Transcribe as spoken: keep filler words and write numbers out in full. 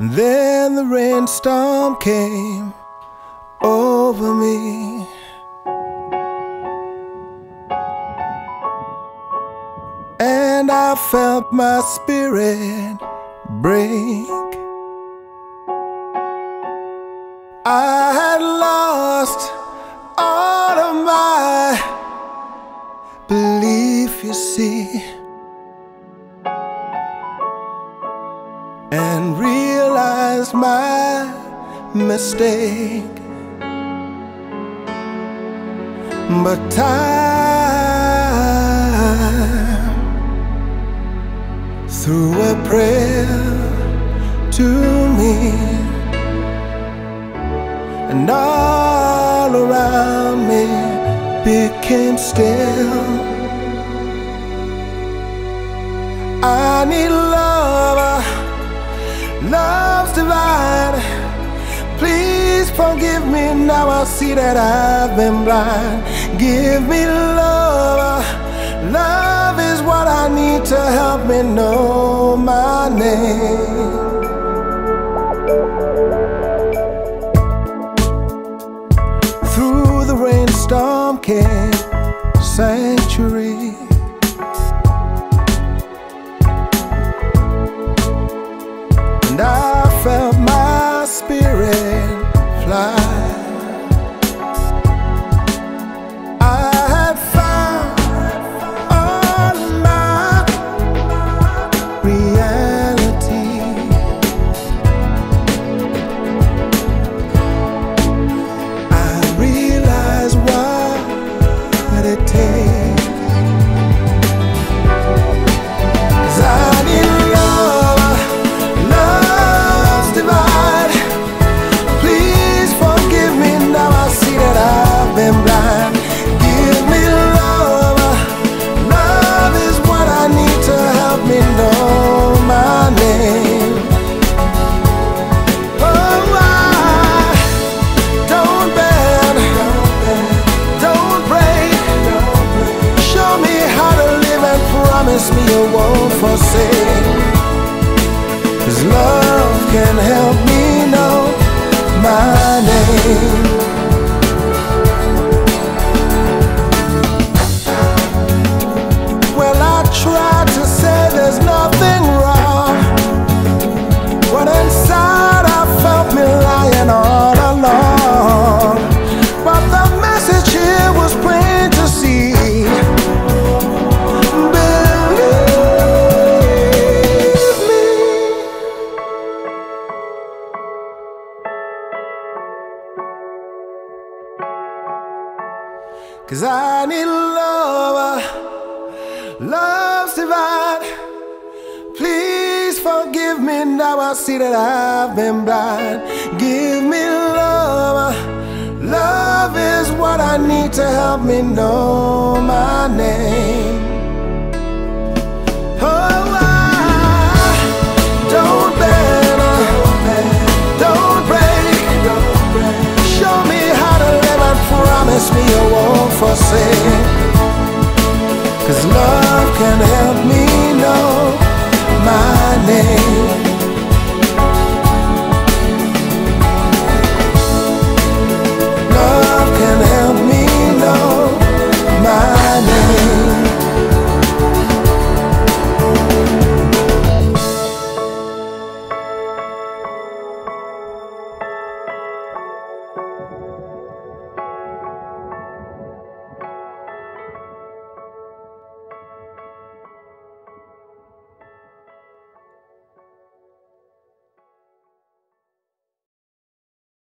Then the rainstorm came over me, and I felt my spirit break. I had lost all of my belief, you see, and realized my mistake. But time threw a prayer to me, and all around me became still. I need love, love's divine. Please forgive me, now I see that I've been blind. Give me love, love is what I need to help me know my name. Through the rainstorm came sanctuary, and I felt my spirit fly. I had found all my reality. I realized what it takes. 'Cause I need love, love's divine. Please forgive me, now I see that I've been blind. Give me love, love is what I need to help me know my name. Oh, I don't bend, don't break. Show me how to live and promise me you won't forsake. 'Cause love can help me know my name. Well, I tried to say there's nothing wrong, when inside I felt me lying all along. But the message here was plain to see. Believe me. 'Cause I need love, love's divine. Please forgive me, now I see that I've been blind. Give me love, love is what I need to help me know my name.